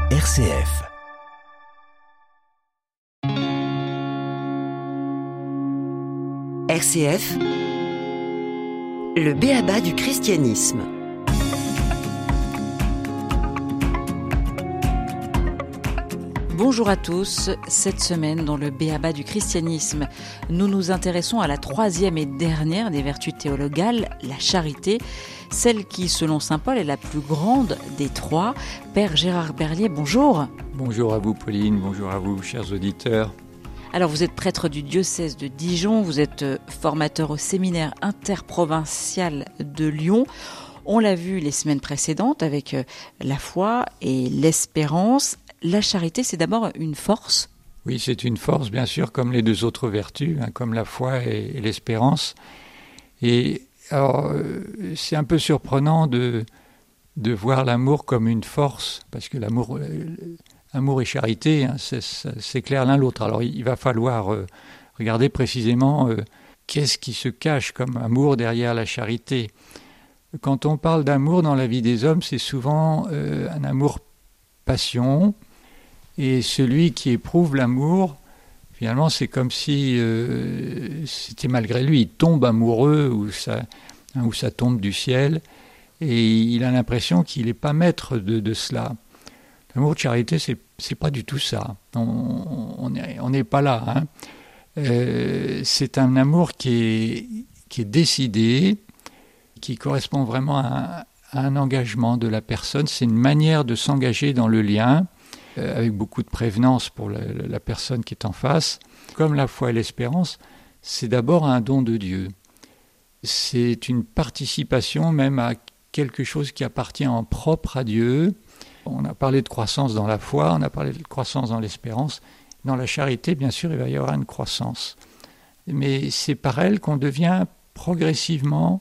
RCF. RCF, le b.a.-ba du christianisme. Bonjour à tous. Cette semaine, dans le b.a.-ba du christianisme, nous nous intéressons à la troisième et dernière des vertus théologales, la charité, celle qui, selon saint Paul, est la plus grande des trois. Père Gérard Berlier, bonjour. Bonjour à vous Pauline, bonjour à vous chers auditeurs. Alors vous êtes prêtre du diocèse de Dijon, vous êtes formateur au séminaire interprovincial de Lyon. On l'a vu les semaines précédentes avec la foi et l'espérance. La charité, c'est d'abord une force. Oui, c'est une force, bien sûr, comme les deux autres vertus, comme la foi et l'espérance. Et alors, c'est un peu surprenant de voir l'amour comme une force, parce que l'amour et charité, c'est clair l'un l'autre. Alors, il va falloir regarder précisément qu'est-ce qui se cache comme amour derrière la charité. Quand on parle d'amour dans la vie des hommes, c'est souvent un amour-passion. Et celui qui éprouve l'amour, finalement, c'est comme si c'était malgré lui. Il tombe amoureux ou ça tombe du ciel. Et il a l'impression qu'il n'est pas maître de cela. L'amour de charité, c'est pas du tout ça. On n'est pas là. C'est un amour qui est décidé, qui correspond vraiment à un engagement de la personne. C'est une manière de s'engager dans le lien, avec beaucoup de prévenance pour la personne qui est en face. Comme la foi et l'espérance, c'est d'abord un don de Dieu. C'est une participation même à quelque chose qui appartient en propre à Dieu. On a parlé de croissance dans la foi, on a parlé de croissance dans l'espérance. Dans la charité, bien sûr, il va y avoir une croissance. Mais c'est par elle qu'on devient progressivement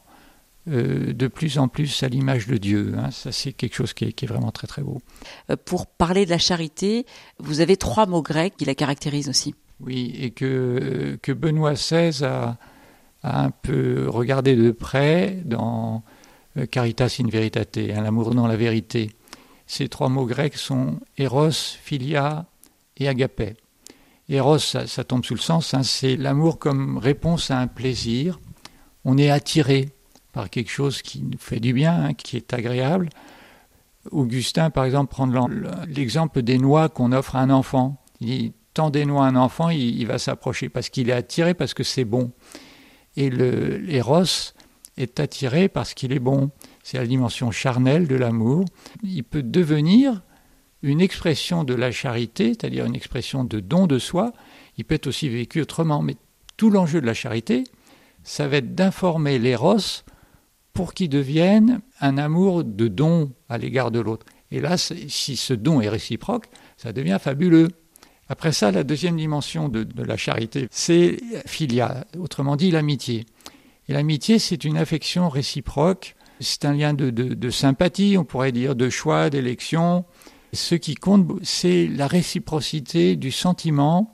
de plus en plus à l'image de Dieu. Ça, c'est quelque chose qui est vraiment très très beau. Pour parler de la charité, vous avez 3 mots grecs qui la caractérisent aussi. Oui, et que Benoît XVI a un peu regardé de près dans Caritas in Veritate, l'amour dans la vérité. Ces 3 mots grecs sont Eros, Philia et Agapé. Eros, ça tombe sous le sens, c'est l'amour comme réponse à un plaisir. On est attiré par quelque chose qui nous fait du bien, qui est agréable. Augustin, par exemple, prend l'exemple des noix qu'on offre à un enfant. Il dit, tends des noix à un enfant, il va s'approcher parce qu'il est attiré, parce que c'est bon. Et l'éros est attiré parce qu'il est bon. C'est la dimension charnelle de l'amour. Il peut devenir une expression de la charité, c'est-à-dire une expression de don de soi. Il peut être aussi vécu autrement. Mais tout l'enjeu de la charité, ça va être d'informer l'éros pour qu'il devienne un amour de don à l'égard de l'autre. Et là, si ce don est réciproque, ça devient fabuleux. Après ça, la deuxième dimension de la charité, c'est philia, autrement dit l'amitié. Et l'amitié, c'est une affection réciproque, c'est un lien de sympathie, on pourrait dire, de choix, d'élection. Ce qui compte, c'est la réciprocité du sentiment,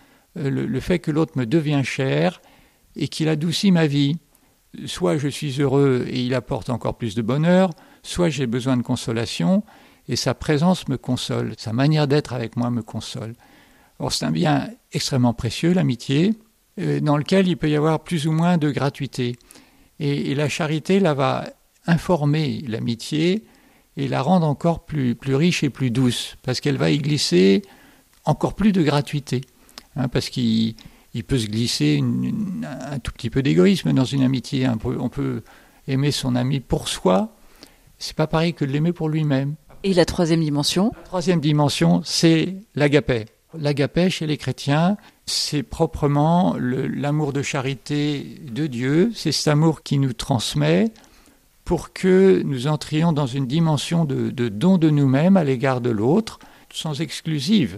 le fait que l'autre me devient cher et qu'il adoucit ma vie. Soit je suis heureux et il apporte encore plus de bonheur, soit j'ai besoin de consolation et sa présence me console, sa manière d'être avec moi me console. Or c'est un bien extrêmement précieux, l'amitié, dans lequel il peut y avoir plus ou moins de gratuité. Et la charité là va informer l'amitié et la rendre encore plus riche et plus douce, parce qu'elle va y glisser encore plus de gratuité, parce qu'il peut se glisser un tout petit peu d'égoïsme dans une amitié. On peut aimer son ami pour soi. C'est pas pareil que de l'aimer pour lui-même. Et la troisième dimension ? La troisième dimension, c'est l'agapé. L'agapé, chez les chrétiens, c'est proprement l'amour de charité de Dieu. C'est cet amour qui nous transmet pour que nous entrions dans une dimension de don de nous-mêmes à l'égard de l'autre, sans exclusive.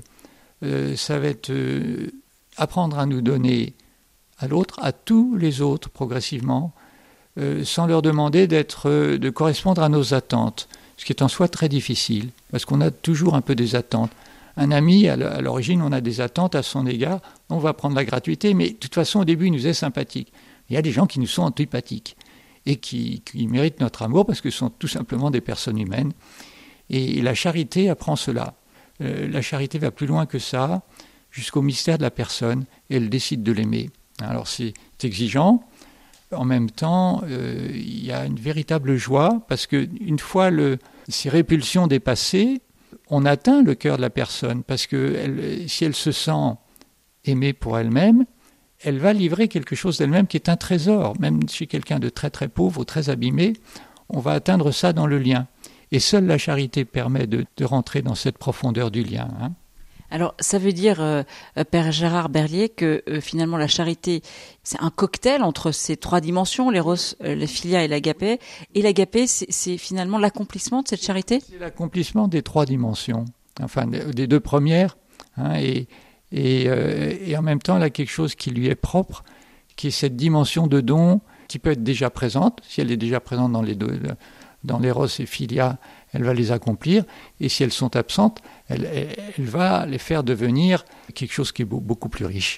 Ça va être apprendre à nous donner à l'autre, à tous les autres progressivement, sans leur demander de correspondre à nos attentes, ce qui est en soi très difficile, parce qu'on a toujours un peu des attentes. Un ami, à l'origine, on a des attentes à son égard, on va prendre la gratuité, mais de toute façon, au début, il nous est sympathique. Il y a des gens qui nous sont antipathiques et qui méritent notre amour parce que ce sont tout simplement des personnes humaines. Et la charité apprend cela. la charité va plus loin que ça, jusqu'au mystère de la personne, et elle décide de l'aimer. Alors c'est exigeant, en même temps, il y a une véritable joie, parce qu'une fois ces répulsions dépassées, on atteint le cœur de la personne, parce que si elle se sent aimée pour elle-même, elle va livrer quelque chose d'elle-même qui est un trésor. Même chez quelqu'un de très très pauvre ou très abîmé, on va atteindre ça dans le lien. Et seule la charité permet de rentrer dans cette profondeur du lien. Alors, ça veut dire, Père Gérard Berlier, que finalement la charité, c'est un cocktail entre ces trois dimensions, l'éros, la philia et l'agapé. Et l'agapé, c'est finalement l'accomplissement de cette charité ? C'est l'accomplissement des trois dimensions, enfin des deux premières, et en même temps, là, quelque chose qui lui est propre, qui est cette dimension de don qui peut être déjà présente. Si elle est déjà présente dans les deux, dans l'éros et philia, elle va les accomplir, et si elles sont absentes, elle va les faire devenir quelque chose qui est beaucoup plus riche.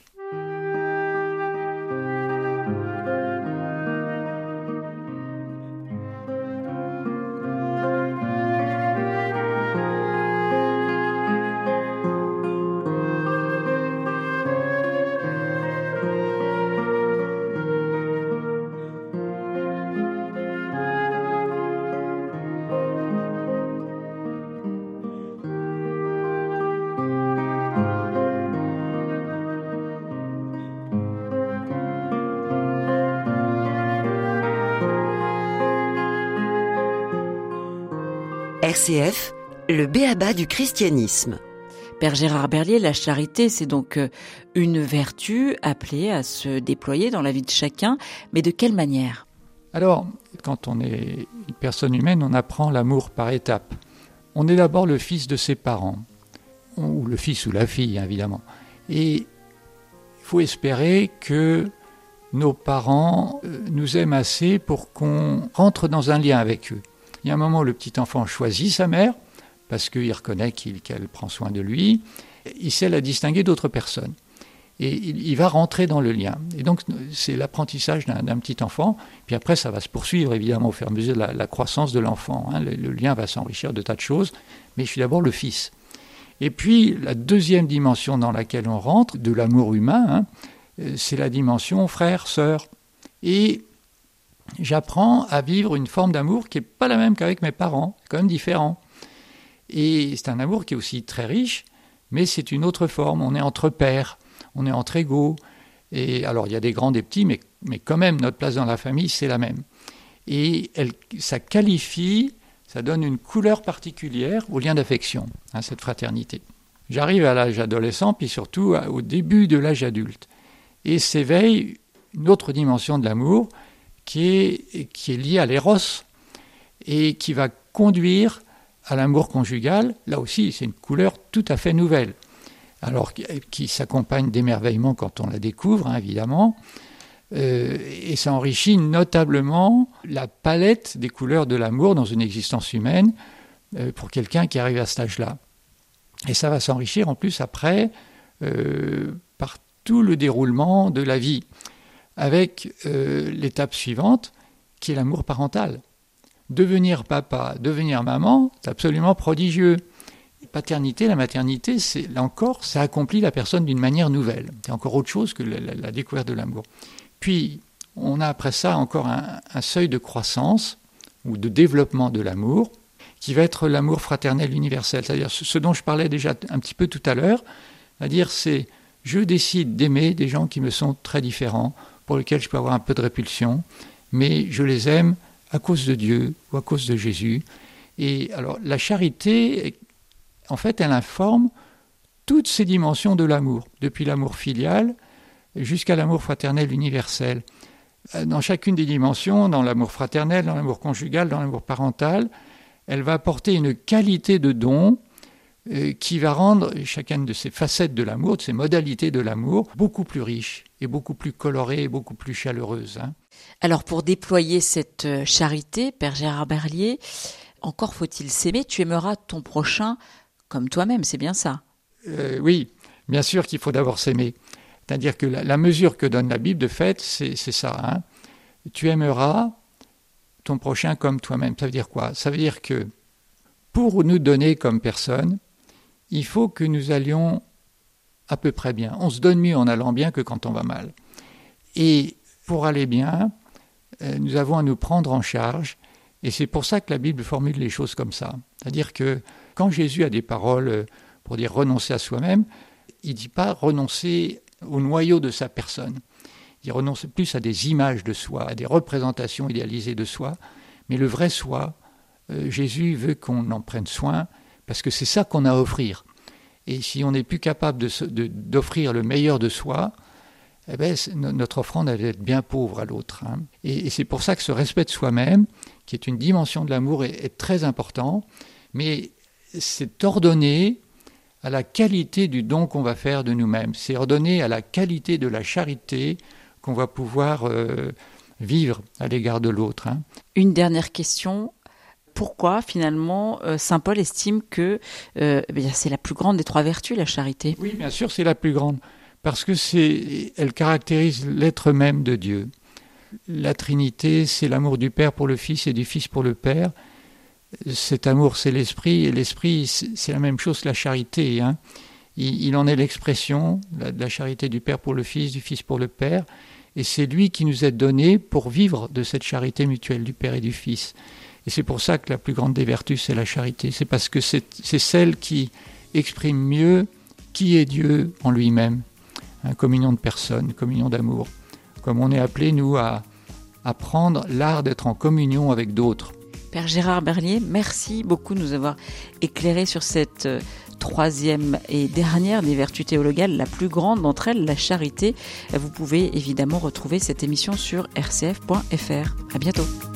RCF, le b.a.-ba du christianisme. Père Gérard Berlier, la charité, c'est donc une vertu appelée à se déployer dans la vie de chacun, mais de quelle manière ? Alors, quand on est une personne humaine, on apprend l'amour par étapes. On est d'abord le fils de ses parents, ou le fils ou la fille, évidemment. Et il faut espérer que nos parents nous aiment assez pour qu'on rentre dans un lien avec eux. Il y a un moment où le petit enfant choisit sa mère, parce qu'il reconnaît qu'elle prend soin de lui, il sait la distinguer d'autres personnes. Et il va rentrer dans le lien. Et donc, c'est l'apprentissage d'un petit enfant. Puis après, ça va se poursuivre, évidemment, au fur et à mesure de la croissance de l'enfant. Le lien va s'enrichir de tas de choses, mais je suis d'abord le fils. Et puis, la deuxième dimension dans laquelle on rentre, de l'amour humain, c'est la dimension frère-sœur. Et j'apprends à vivre une forme d'amour qui n'est pas la même qu'avec mes parents, c'est quand même différent. Et c'est un amour qui est aussi très riche, mais c'est une autre forme. On est entre pairs, on est entre égaux. Et alors, il y a des grands, des petits, mais quand même, notre place dans la famille, c'est la même. Et ça qualifie, ça donne une couleur particulière au lien d'affection, cette fraternité. J'arrive à l'âge adolescent, puis surtout au début de l'âge adulte. Et s'éveille une autre dimension de l'amour, qui est lié à l'éros et qui va conduire à l'amour conjugal. Là aussi, c'est une couleur tout à fait nouvelle. Alors, qui s'accompagne d'émerveillement quand on la découvre, évidemment, et ça enrichit notablement la palette des couleurs de l'amour dans une existence humaine pour quelqu'un qui arrive à cet âge-là. Et ça va s'enrichir en plus après par tout le déroulement de la vie, avec l'étape suivante, qui est l'amour parental. Devenir papa, devenir maman, c'est absolument prodigieux. La paternité, la maternité, là encore, ça accomplit la personne d'une manière nouvelle. C'est encore autre chose que la découverte de l'amour. Puis, on a après ça encore un seuil de croissance, ou de développement de l'amour, qui va être l'amour fraternel universel. C'est-à-dire ce dont je parlais déjà un petit peu tout à l'heure, c'est-à-dire c'est je décide d'aimer des gens qui me sont très différents, pour lesquels je peux avoir un peu de répulsion, mais je les aime à cause de Dieu ou à cause de Jésus. Et alors, la charité, en fait, elle informe toutes ces dimensions de l'amour, depuis l'amour filial jusqu'à l'amour fraternel universel. Dans chacune des dimensions, dans l'amour fraternel, dans l'amour conjugal, dans l'amour parental, elle va apporter une qualité de don qui va rendre chacune de ces facettes de l'amour, de ces modalités de l'amour, beaucoup plus riche et beaucoup plus colorée et beaucoup plus chaleureuse. Alors pour déployer cette charité, Père Gérard Berlier, encore faut-il s'aimer, tu aimeras ton prochain comme toi-même, c'est bien ça ? Oui, bien sûr qu'il faut d'abord s'aimer. C'est-à-dire que la mesure que donne la Bible, de fait, c'est ça. Tu aimeras ton prochain comme toi-même. Ça veut dire quoi ? Ça veut dire que pour nous donner comme personne, il faut que nous allions à peu près bien. On se donne mieux en allant bien que quand on va mal. Et pour aller bien, nous avons à nous prendre en charge. Et c'est pour ça que la Bible formule les choses comme ça. C'est-à-dire que quand Jésus a des paroles pour dire renoncer à soi-même, il ne dit pas renoncer au noyau de sa personne. Il renonce plus à des images de soi, à des représentations idéalisées de soi. Mais le vrai soi, Jésus veut qu'on en prenne soin parce que c'est ça qu'on a à offrir. Et si on n'est plus capable d'offrir le meilleur de soi, eh bien, notre offrande elle va être bien pauvre à l'autre. Hein. Et c'est pour ça que ce respect de soi-même, qui est une dimension de l'amour, est très important. Mais c'est ordonné à la qualité du don qu'on va faire de nous-mêmes. C'est ordonné à la qualité de la charité qu'on va pouvoir vivre à l'égard de l'autre. Hein. Une dernière question. Pourquoi, finalement, saint Paul estime que c'est la plus grande des 3 vertus, la charité ? Oui, bien sûr, c'est la plus grande. Parce que elle caractérise l'être même de Dieu. La Trinité, c'est l'amour du Père pour le Fils et du Fils pour le Père. Cet amour, c'est l'Esprit, et l'Esprit, c'est la même chose que la charité. Hein. Il en est l'expression, la charité du Père pour le Fils, du Fils pour le Père, et c'est lui qui nous est donné pour vivre de cette charité mutuelle du Père et du Fils. Et c'est pour ça que la plus grande des vertus, c'est la charité. C'est parce que c'est celle qui exprime mieux qui est Dieu en lui-même. Communion de personnes, communion d'amour. Comme on est appelé, nous, à apprendre l'art d'être en communion avec d'autres. Père Gérard Berlier, merci beaucoup de nous avoir éclairé sur cette 3e et dernière des vertus théologales, la plus grande d'entre elles, la charité. Vous pouvez évidemment retrouver cette émission sur rcf.fr. À bientôt.